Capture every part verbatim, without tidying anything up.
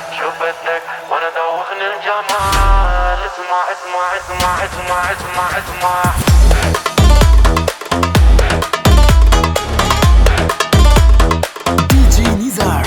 شو بدك وانا دوخني الجمال. اسمع اسمع اسمع اسمع اسمع اسمع دي جي نزار.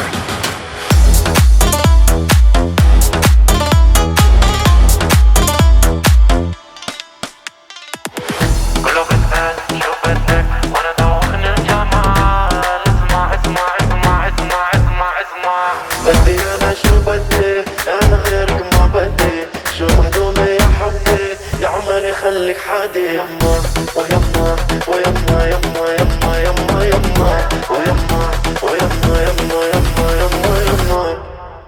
كله بيسأل شو بدك وانا دوخني الجمال. اسمع اسمع اسمع اسمع اسمع اسمع بدي انا شو بدي، انا غيرك ما بدي. شو مهضومة يا حبي، يا عمري خليك حادي. يما ويما ويما يما يما يما يما ويما ويما يما يما يما يما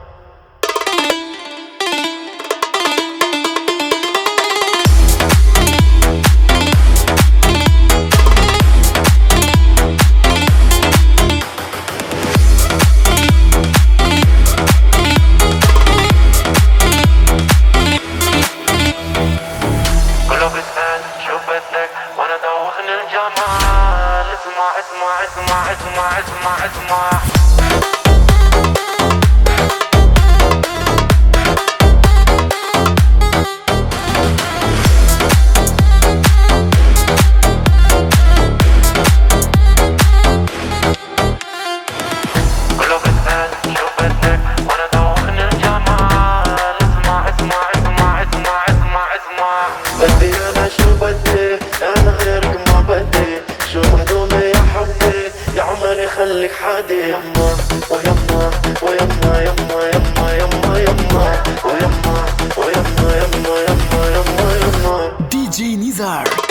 كله بيسأل شو بدك وانا دوخني الجمال. اسمع اسمع اسمع اسمع اسمع اسمع كله بيسأل شو بدك وانا دوخني الجمال. اسمع اسمع اسمع اسمع اسمع اسمع بدي انا شو بدي، انا غيرك ما بدي. شو مهضومة يا حبي، يا عمري خليك حادي. يما ويما ويما يما يما يما يما ويما ويما يما يما يما يما دي جي نزار.